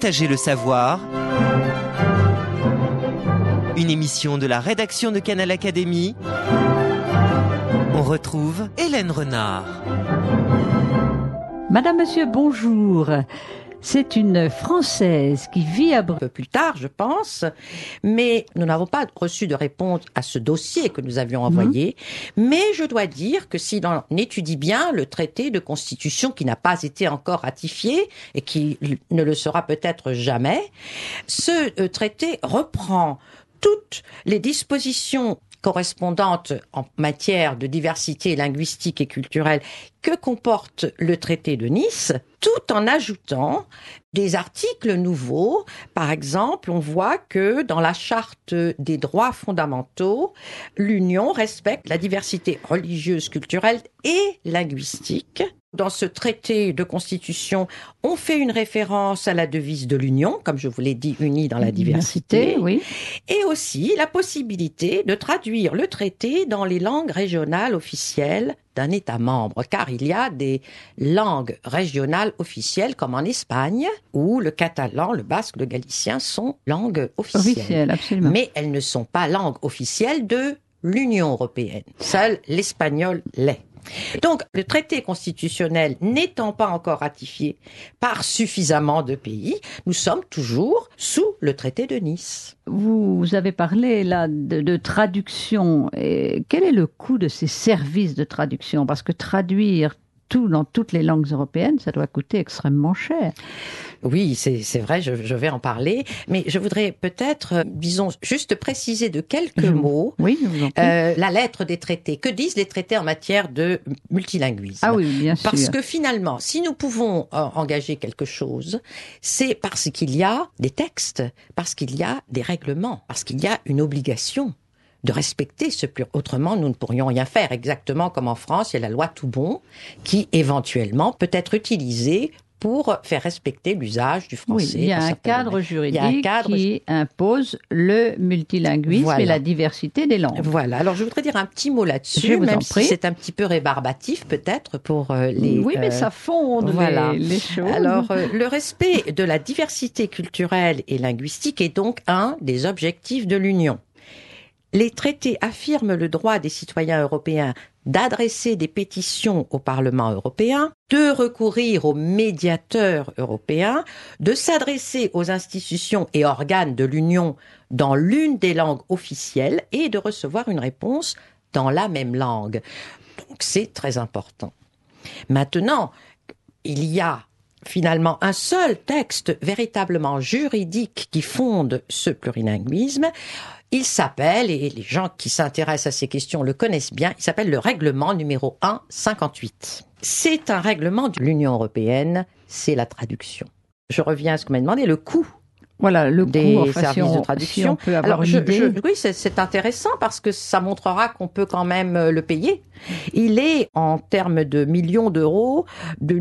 Partager le savoir. Une émission de la rédaction de Canal Académie. On retrouve Hélène Renard. Madame, monsieur, bonjour. C'est une Française qui vit à Un peu plus tard, je pense, mais nous n'avons pas reçu de réponse à ce dossier que nous avions envoyé. Mais je dois dire que si l'on étudie bien le traité de constitution qui n'a pas été encore ratifié et qui ne le sera peut-être jamais, ce traité reprend toutes les dispositions correspondantes en matière de diversité linguistique et culturelle que comporte le traité de Nice, tout en ajoutant des articles nouveaux. Par exemple, on voit que dans la charte des droits fondamentaux, l'Union respecte la diversité religieuse, culturelle et linguistique. Dans ce traité de constitution, on fait une référence à la devise de l'Union, comme je vous l'ai dit, unie dans la diversité, oui. Et aussi la possibilité de traduire le traité dans les langues régionales officielles d'un État membre, car il y a des langues régionales officielles, comme en Espagne, où le catalan, le basque, le galicien sont langues officielles. Absolument. Mais elles ne sont pas langues officielles de l'Union européenne. Seul l'espagnol l'est. Donc, le traité constitutionnel n'étant pas encore ratifié par suffisamment de pays, nous sommes toujours sous le traité de Nice. Vous avez parlé là de traduction. Et quel est le coût de ces services de traduction? Parce que traduire tout dans toutes les langues européennes, ça doit coûter extrêmement cher. Oui, c'est vrai, je vais en parler, mais je voudrais peut-être, disons, juste préciser de quelques mots Oui, je vous en prie. la lettre des traités. Que disent les traités en matière de multilinguisme? Ah oui, bien sûr. Parce que finalement, si nous pouvons engager quelque chose, c'est parce qu'il y a des textes, parce qu'il y a des règlements, parce qu'il y a une obligation de respecter ce pluriel. Autrement, nous ne pourrions rien faire. Exactement comme en France, il y a la loi Toubon qui, éventuellement, peut être utilisée pour faire respecter l'usage du français. Oui, il y a un cadre juridique qui impose le multilinguisme Voilà. et la diversité des langues. Voilà. Alors, je voudrais dire un petit mot là-dessus, Je vous en même prie. si c'est un petit peu rébarbatif, peut-être, pour les... Oui, mais ça fonde voilà. les choses. Alors, le respect de la diversité culturelle et linguistique est donc un des objectifs de l'Union. Les traités affirment le droit des citoyens européens d'adresser des pétitions au Parlement européen, de recourir aux médiateurs européens, de s'adresser aux institutions et organes de l'Union dans l'une des langues officielles et de recevoir une réponse dans la même langue. Donc c'est très important. Maintenant, il y a finalement un seul texte véritablement juridique qui fonde ce plurilinguisme. Il s'appelle, et les gens qui s'intéressent à ces questions le connaissent bien, il s'appelle le règlement numéro 158. C'est un règlement de l'Union européenne, c'est la traduction. Je reviens à ce qu'on m'a demandé, le coût. Voilà, le des coût, enfin, services de traduction. Si on peut avoir une idée. Oui, c'est intéressant parce que ça montrera qu'on peut quand même le payer. Il est, en termes de millions d'euros, de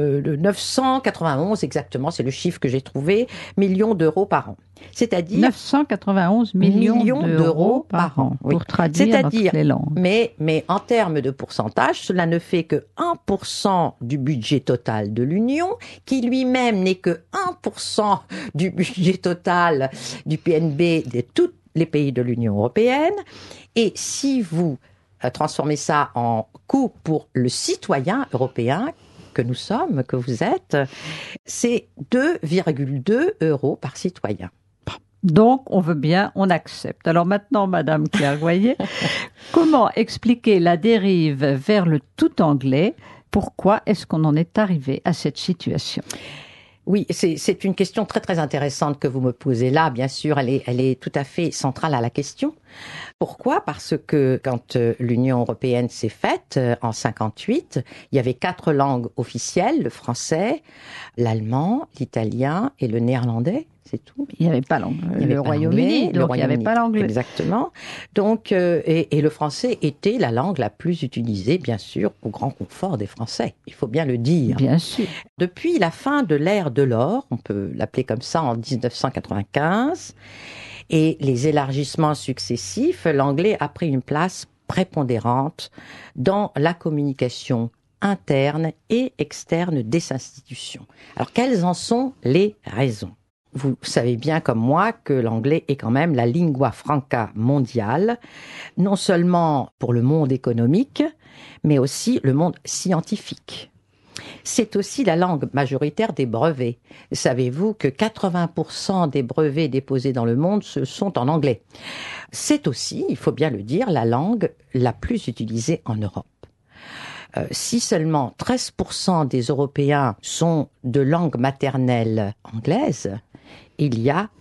991 exactement, c'est le chiffre que j'ai trouvé, millions d'euros par an. C'est-à-dire 991 millions d'euros par an oui. pour traduire dans toutes les langues. Mais en termes de pourcentage, cela ne fait que 1% du budget total de l'Union, qui lui-même n'est que 1% du budget total du PNB de tous les pays de l'Union européenne. Et si vous transformez ça en coût pour le citoyen européen que nous sommes, que vous êtes, c'est 2,2 € par citoyen. Donc, on veut bien, on accepte. Alors maintenant, Madame Claire Goyer, comment expliquer la dérive vers le tout anglais? Pourquoi est-ce qu'on en est arrivé à cette situation? Oui, c'est une question très très intéressante que vous me posez là. Bien sûr, elle est tout à fait centrale à la question. Pourquoi? Parce que quand l'Union européenne s'est faite en 58, il y avait 4 langues officielles, le français, l'allemand, l'italien et le néerlandais. C'est tout. Il n'y avait pas le Royaume-Uni, donc il n'y avait pas l'anglais. Exactement. Donc, et le français était la langue la plus utilisée, bien sûr, au grand confort des Français. Il faut bien le dire. Bien sûr. Depuis la fin de l'ère de l'or, on peut l'appeler comme ça, en 1995, et les élargissements successifs, l'anglais a pris une place prépondérante dans la communication interne et externe des institutions. Alors, quelles en sont les raisons ? vous savez bien comme moi que l'anglais est quand même la lingua franca mondiale, non seulement pour le monde économique, mais aussi le monde scientifique. C'est aussi la langue majoritaire des brevets. Savez-vous que 80% des brevets déposés dans le monde sont en anglais? C'est aussi, il faut bien le dire, la langue la plus utilisée en Europe. Si seulement 13% des Européens sont de langue maternelle anglaise, il y a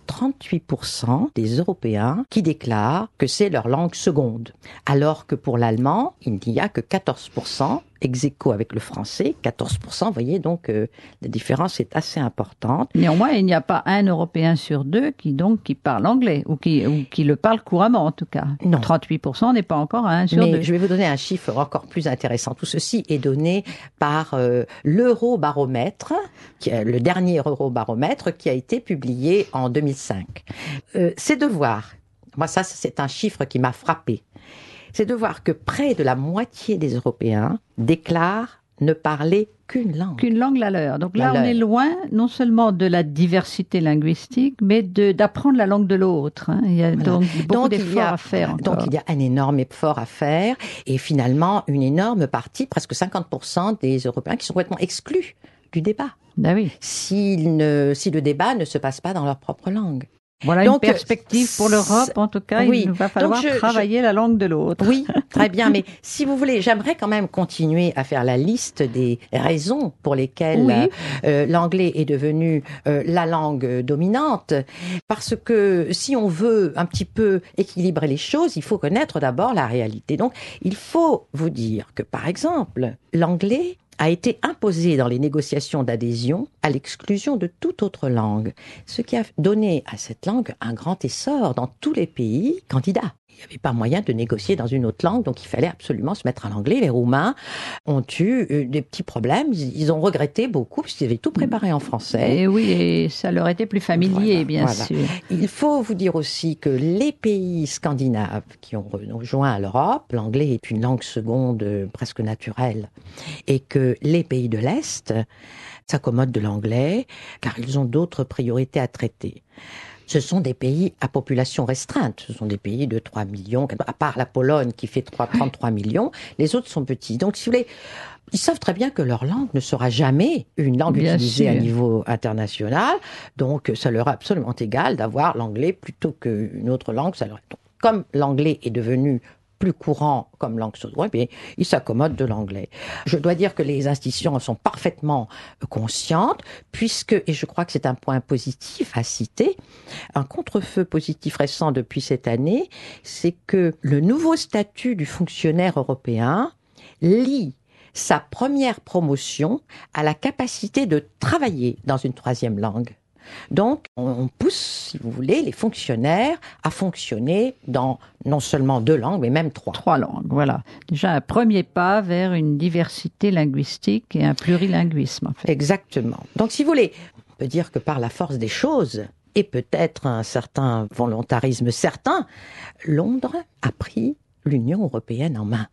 38% des Européens qui déclarent que c'est leur langue seconde. Alors que pour l'allemand, il n'y a que 14%, ex aequo avec le français, 14%, vous voyez, donc la différence est assez importante. Néanmoins, il n'y a pas un Européen sur deux qui parle anglais, ou qui le parle couramment en tout cas. Non. 38% n'est pas encore un sur Mais deux. je vais vous donner un chiffre encore plus intéressant. Tout ceci est donné par l'Eurobaromètre, le dernier Eurobaromètre qui a été publié en 2005. C'est de voir, moi ça c'est un chiffre qui m'a frappé, c'est de voir que près de la moitié des Européens déclarent ne parler qu'une langue. Qu'une langue, la leur. Donc là, on est loin non seulement de la diversité linguistique, mais d'apprendre la langue de l'autre. Hein. Il y a donc beaucoup d'efforts à faire encore. Donc il y a un énorme effort à faire et finalement une énorme partie, presque 50% des Européens qui sont complètement exclus du débat. Ben oui. Si le débat ne se passe pas dans leur propre langue. Voilà donc, une perspective pour l'Europe, en tout cas, oui. Il va falloir travailler la langue de l'autre. Oui, très bien, mais si vous voulez, j'aimerais quand même continuer à faire la liste des raisons pour lesquelles l'anglais est devenu la langue dominante, parce que si on veut un petit peu équilibrer les choses, il faut connaître d'abord la réalité. Donc, il faut vous dire que, par exemple, l'anglais a été imposé dans les négociations d'adhésion à l'exclusion de toute autre langue, ce qui a donné à cette langue un grand essor dans tous les pays candidats. Il n'y avait pas moyen de négocier dans une autre langue, donc il fallait absolument se mettre à l'anglais. Les Roumains ont eu des petits problèmes, ils ont regretté beaucoup, parce qu'ils avaient tout préparé en français. Et oui, et ça leur était plus familier, bien sûr. Il faut vous dire aussi que les pays scandinaves qui ont rejoint l'Europe, l'anglais est une langue seconde presque naturelle, et que les pays de l'Est s'accommodent de l'anglais, car ils ont d'autres priorités à traiter. Ce sont des pays à population restreinte. Ce sont des pays de 3 millions, à part la Pologne qui fait 33 millions, les autres sont petits. Donc, si vous voulez, ils savent très bien que leur langue ne sera jamais une langue utilisée à niveau international. Donc, ça leur est absolument égal d'avoir l'anglais plutôt qu'une autre langue. Donc, comme l'anglais est devenu plus courant comme langue seconde, bien, ils s'accommodent de l'anglais. Je dois dire que les institutions en sont parfaitement conscientes, puisque, et je crois que c'est un point positif à citer, un contre-feu positif récent depuis cette année, c'est que le nouveau statut du fonctionnaire européen lie sa première promotion à la capacité de travailler dans une troisième langue. Donc, on pousse, si vous voulez, les fonctionnaires à fonctionner dans non seulement 2 langues, mais même 3. 3 langues, voilà. Déjà un premier pas vers une diversité linguistique et un plurilinguisme, en fait. Exactement. Donc, si vous voulez, on peut dire que par la force des choses, et peut-être un certain volontarisme certain, Londres a pris l'Union européenne en main.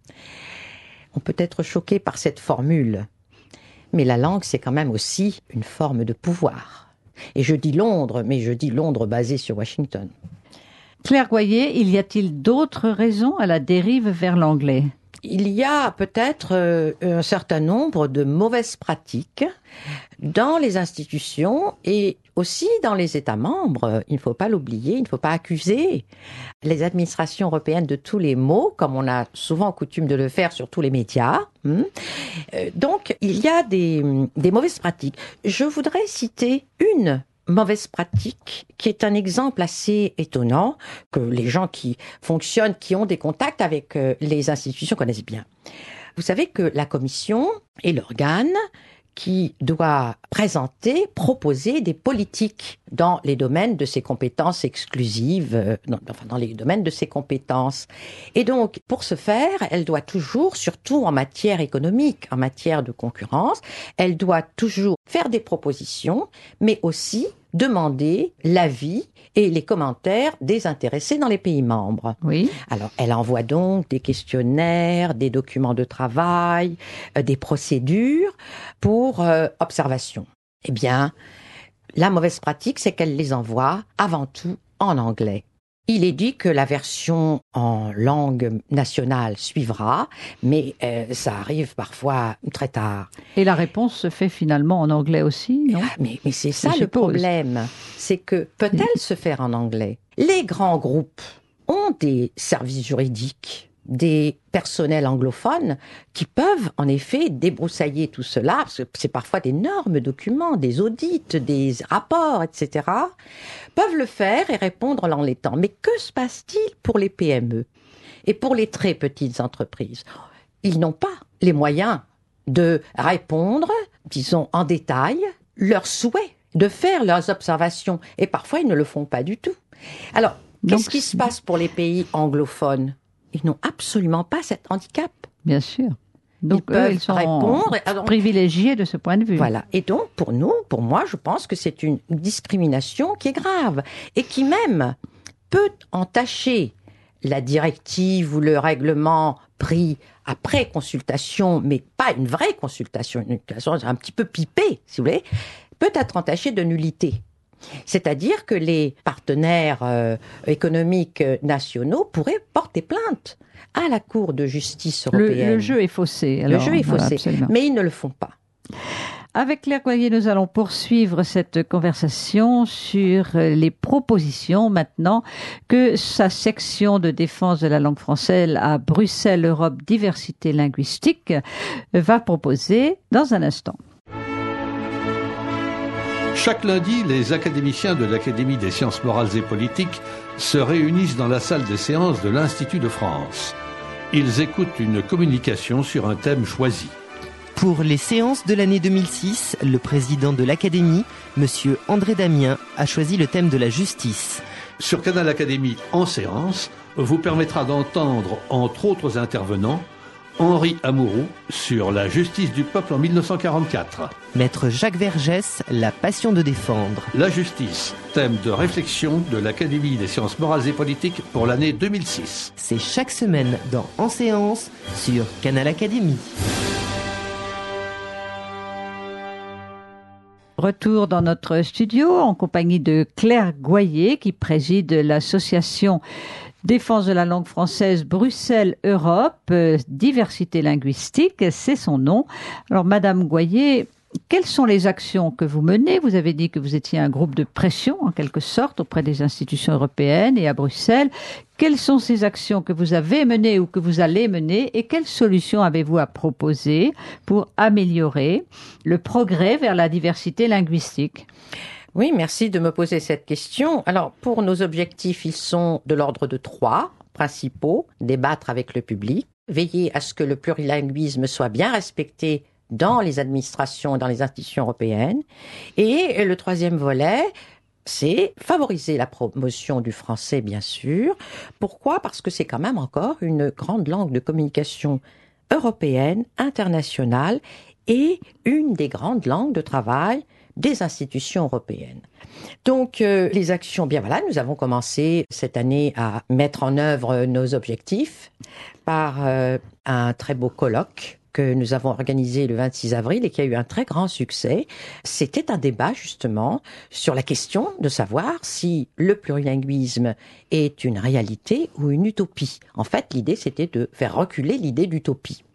On peut être choqué par cette formule, mais la langue, c'est quand même aussi une forme de pouvoir. Et je dis Londres, mais je dis Londres basé sur Washington. Claire Goyer, y a-t-il d'autres raisons à la dérive vers l'anglais ? Il y a peut-être un certain nombre de mauvaises pratiques dans les institutions et aussi dans les États membres. Il ne faut pas l'oublier, il ne faut pas accuser les administrations européennes de tous les maux, comme on a souvent coutume de le faire sur tous les médias. Donc, il y a des mauvaises pratiques. Je voudrais citer une mauvaise pratique, qui est un exemple assez étonnant, que les gens qui fonctionnent, qui ont des contacts avec les institutions connaissent bien. Vous savez que la Commission est l'organe qui doit proposer des politiques dans les domaines de ses compétences exclusives, dans les domaines de ses compétences. Et donc, pour ce faire, elle doit toujours, surtout en matière économique, en matière de concurrence, elle doit toujours faire des propositions, mais aussi demander l'avis et les commentaires des intéressés dans les pays membres. Oui. Alors, elle envoie donc des questionnaires, des documents de travail, des procédures pour observation. Eh bien, La mauvaise pratique, c'est qu'elle les envoie avant tout en anglais. Il est dit que la version en langue nationale suivra, mais ça arrive parfois très tard. Et la réponse se fait finalement en anglais aussi, non? Mais c'est ça Je le suppose. problème, c'est que peut-elle se faire en anglais? Les grands groupes ont des services juridiques, des personnels anglophones qui peuvent en effet débroussailler tout cela, parce que c'est parfois d'énormes documents, des audits, des rapports, etc., peuvent le faire et répondre en les temps. Mais que se passe-t-il pour les PME et pour les très petites entreprises? Ils n'ont pas les moyens de répondre, disons, en détail, leurs souhaits, de faire leurs observations. Et parfois, ils ne le font pas du tout. Alors, qu'est-ce qui se passe pour les pays anglophones? Ils n'ont absolument pas cet handicap. Bien sûr. Donc, ils sont répondre. privilégiés de ce point de vue. Voilà. Et donc, pour moi, je pense que c'est une discrimination qui est grave et qui même peut entacher la directive ou le règlement pris après consultation, mais pas une vraie consultation, une consultation un petit peu pipée, si vous voulez, peut être entaché de nullité. C'est-à-dire que les partenaires économiques nationaux pourraient porter plainte à la Cour de justice européenne. Le jeu est faussé. Alors, le jeu est faussé, absolument. mais ils ne le font pas. Avec Claire Goyer, nous allons poursuivre cette conversation sur les propositions maintenant que sa section de défense de la langue française à Bruxelles Europe Diversité Linguistique va proposer dans un instant. Chaque lundi, les académiciens de l'Académie des sciences morales et politiques se réunissent dans la salle des séances de l'Institut de France. Ils écoutent une communication sur un thème choisi. Pour les séances de l'année 2006, le président de l'Académie, Monsieur André Damien, a choisi le thème de la justice. Sur Canal Académie en séance vous permettra d'entendre, entre autres intervenants, Henri Amouroux sur la justice du peuple en 1944. Maître Jacques Vergès, la passion de défendre. La justice, thème de réflexion de l'Académie des sciences morales et politiques pour l'année 2006. C'est chaque semaine dans En séance sur Canal Académie. Retour dans notre studio en compagnie de Claire Goyer qui préside l'association Défense de la langue française Bruxelles Europe, diversité linguistique, c'est son nom. Alors Madame Goyer, quelles sont les actions que vous menez? Vous avez dit que vous étiez un groupe de pression en quelque sorte auprès des institutions européennes et à Bruxelles. Quelles sont ces actions que vous avez menées ou que vous allez mener et quelles solutions avez-vous à proposer pour améliorer le progrès vers la diversité linguistique? Oui, merci de me poser cette question. Alors, pour nos objectifs, ils sont de l'ordre de 3 principaux. Débattre avec le public, veiller à ce que le plurilinguisme soit bien respecté dans les administrations et dans les institutions européennes. Et le 3e volet, c'est favoriser la promotion du français, bien sûr. Pourquoi? Parce que c'est quand même encore une grande langue de communication européenne, internationale, et une des grandes langues de travail des institutions européennes. Donc, les actions, bien voilà, nous avons commencé cette année à mettre en œuvre nos objectifs par un très beau colloque que nous avons organisé le 26 avril et qui a eu un très grand succès. C'était un débat justement sur la question de savoir si le plurilinguisme est une réalité ou une utopie. En fait, l'idée, c'était de faire reculer l'idée d'utopie.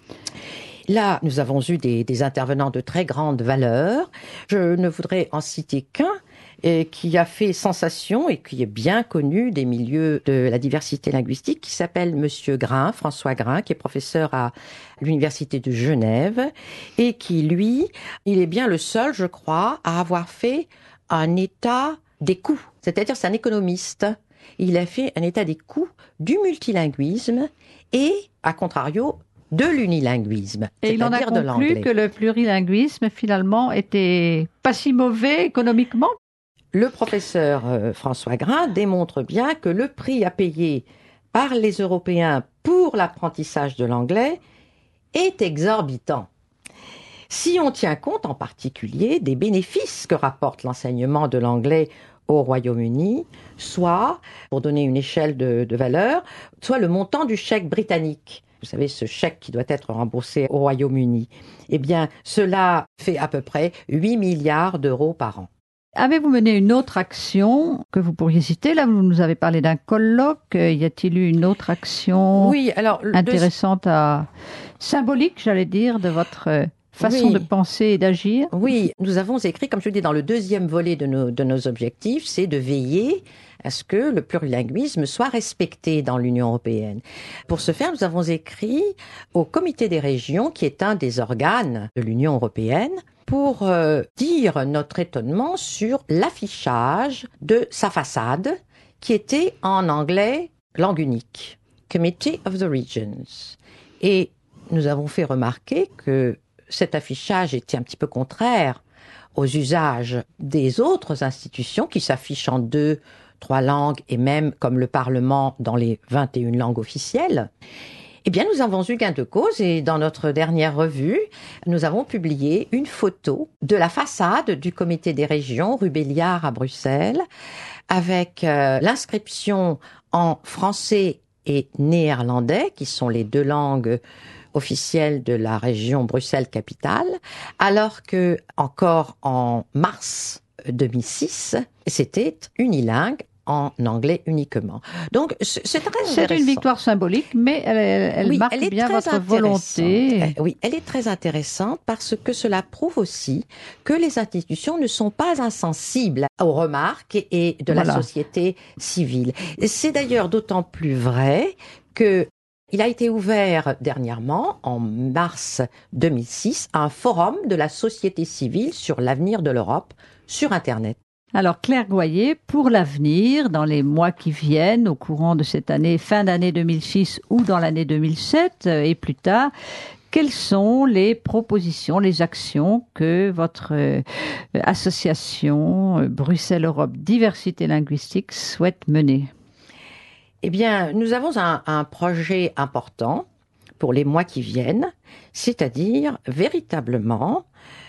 Là, nous avons eu des intervenants de très grande valeur. Je ne voudrais en citer qu'un qui a fait sensation et qui est bien connu des milieux de la diversité linguistique, qui s'appelle Monsieur Grain, François Grain, qui est professeur à l'Université de Genève et qui, lui, il est bien le seul, je crois, à avoir fait un état des coûts. C'est-à-dire, c'est un économiste. Il a fait un état des coûts du multilinguisme et, à contrario, de l'unilinguisme, et il en a conclu que le plurilinguisme, finalement, était pas si mauvais économiquement. Le professeur François Grain démontre bien que le prix à payer par les Européens pour l'apprentissage de l'anglais est exorbitant. Si on tient compte en particulier des bénéfices que rapporte l'enseignement de l'anglais au Royaume-Uni, soit, pour donner une échelle de valeur, soit le montant du chèque britannique. Vous savez, ce chèque qui doit être remboursé au Royaume-Uni. Eh bien, cela fait à peu près 8 milliards d'euros par an. Avez-vous mené une autre action que vous pourriez citer? Là, vous nous avez parlé d'un colloque. Y a-t-il eu une autre action intéressante, symbolique, j'allais dire, de votre façon de penser et d'agir? Oui, nous avons écrit, comme je le dis, dans le deuxième volet de nos objectifs, c'est de veiller à ce que le plurilinguisme soit respecté dans l'Union européenne. Pour ce faire, nous avons écrit au Comité des régions, qui est un des organes de l'Union européenne, pour dire notre étonnement sur l'affichage de sa façade, qui était en anglais langue unique, Committee of the Regions. Et nous avons fait remarquer que cet affichage était un petit peu contraire aux usages des autres institutions qui s'affichent en 2, 3 langues et même comme le Parlement dans les 21 langues officielles. Eh bien, nous avons eu gain de cause et dans notre dernière revue, nous avons publié une photo de la façade du Comité des régions, rue Béliard à Bruxelles, avec l'inscription en français et néerlandais, qui sont les 2 langues officielle de la région Bruxelles-Capitale, alors que encore en mars 2006, c'était unilingue en anglais uniquement. Donc, c'est très intéressant. C'est une victoire symbolique, mais elle marque bien votre volonté. Oui, elle est très intéressante parce que cela prouve aussi que les institutions ne sont pas insensibles aux remarques et de la société civile. C'est d'ailleurs d'autant plus vrai que il a été ouvert dernièrement, en mars 2006, un forum de la société civile sur l'avenir de l'Europe sur Internet. Alors Claire Goyer, pour l'avenir, dans les mois qui viennent, au courant de cette année, fin d'année 2006 ou dans l'année 2007 et plus tard, quelles sont les propositions, les actions que votre association Bruxelles Europe Diversité Linguistique souhaite mener? Eh bien, nous avons un projet important pour les mois qui viennent, c'est-à-dire véritablement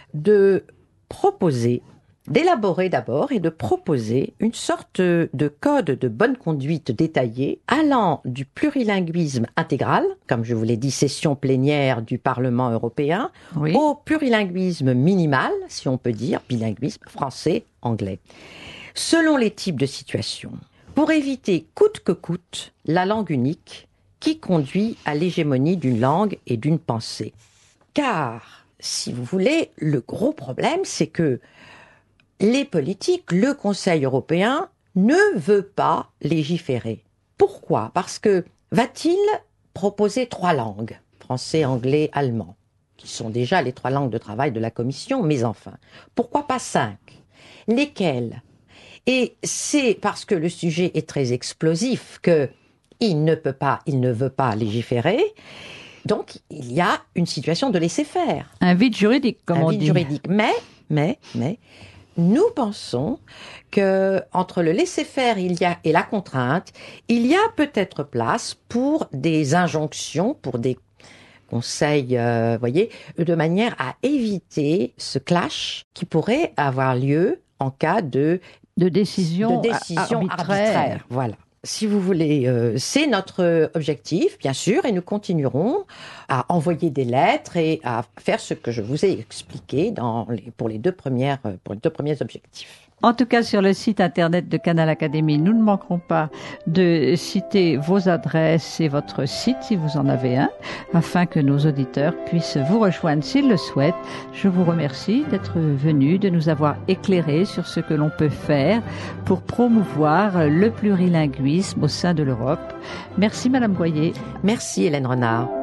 d'élaborer d'abord et de proposer une sorte de code de bonne conduite détaillé allant du plurilinguisme intégral, comme je vous l'ai dit, session plénière du Parlement européen, au plurilinguisme minimal, si on peut dire, bilinguisme français-anglais, selon les types de situations, pour éviter coûte que coûte la langue unique qui conduit à l'hégémonie d'une langue et d'une pensée. Car, si vous voulez, le gros problème, c'est que les politiques, le Conseil européen, ne veut pas légiférer. Pourquoi? Parce que va-t-il proposer 3 langues, français, anglais, allemand, qui sont déjà les 3 langues de travail de la Commission, mais enfin, pourquoi pas 5? Lesquelles? Et c'est parce que le sujet est très explosif qu'il ne veut pas légiférer. Donc, il y a une situation de laisser-faire. Un vide juridique, comme on dit. Un vide juridique. Mais, nous pensons que entre le laisser-faire et la contrainte, il y a peut-être place pour des injonctions, pour des conseils, de manière à éviter ce clash qui pourrait avoir lieu en cas de décision arbitraire. Voilà. Si vous voulez, c'est notre objectif, bien sûr, et nous continuerons à envoyer des lettres et à faire ce que je vous ai expliqué pour les deux premiers objectifs. En tout cas, sur le site internet de Canal Académie, nous ne manquerons pas de citer vos adresses et votre site, si vous en avez un, afin que nos auditeurs puissent vous rejoindre s'ils le souhaitent. Je vous remercie d'être venu, de nous avoir éclairé sur ce que l'on peut faire pour promouvoir le plurilinguisme au sein de l'Europe. Merci Madame Goyer. Merci Hélène Renard.